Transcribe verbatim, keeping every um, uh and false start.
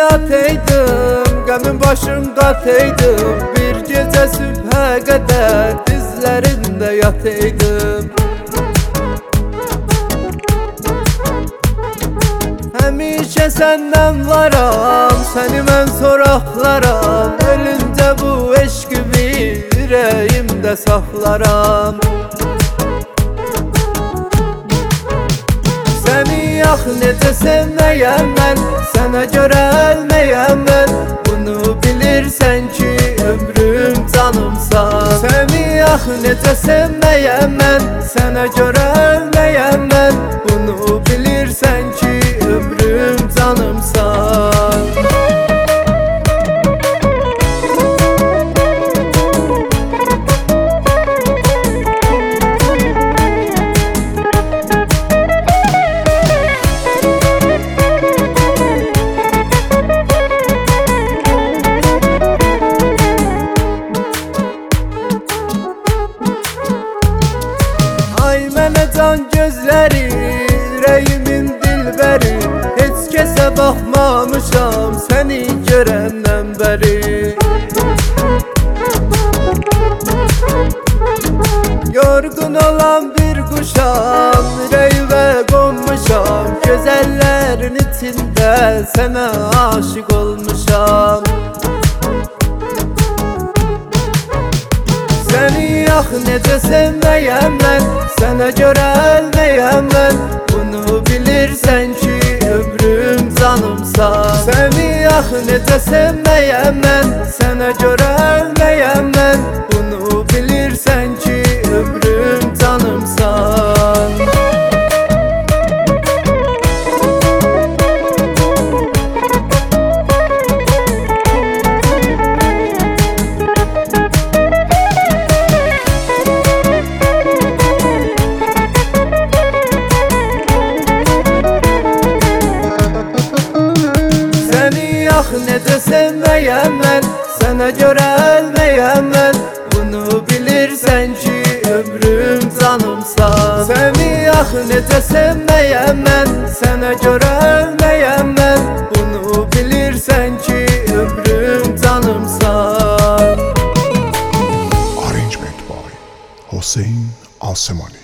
yataydım, qəmin başım qataydım. Bir gecə sübhə qədər dizlərində yataydım. Həmişə səndən varam, səni mən soraqlaram. Ölüncə bu eşqimi ürəyimdə saxlaram. Səni yax necə sevməyəm mən, sənə görə ölməyəm mən. Bunu bilirsən ki ömrüm canımsan. Səni yax necə sevməyəm mən, sənə görə ölməyəm mən. Bunu bilirsən ki ömrüm canımsan. Can gözləri, ürəyimin dilbəri. Heç kəsə baxmamışam səni görəndən bəri. Yorğun olan bir quşam, ürəyimə qonmuşam. Gözəllərin içində sənə aşiq olmuşam. Səni yax necə sevməyəm mən, sənə görə ölməyəm mən. Bunu bilirsən ki ömrüm canımsan. Səni yax necə sevməyəm mən, sənə görə ölməyəm mən. Bunu bilirsən ki ömrüm canımsan. Yax necə sevməyəm mən, sənə görə ölməyəm mən. Bunu bilirsən ki ömrüm canımsan. Səni yax necə sevməyəm mən, sənə görə ölməyəm mən. Bunu bilirsən ki ömrüm canımsan. Arrangement by Hossein Alsemani.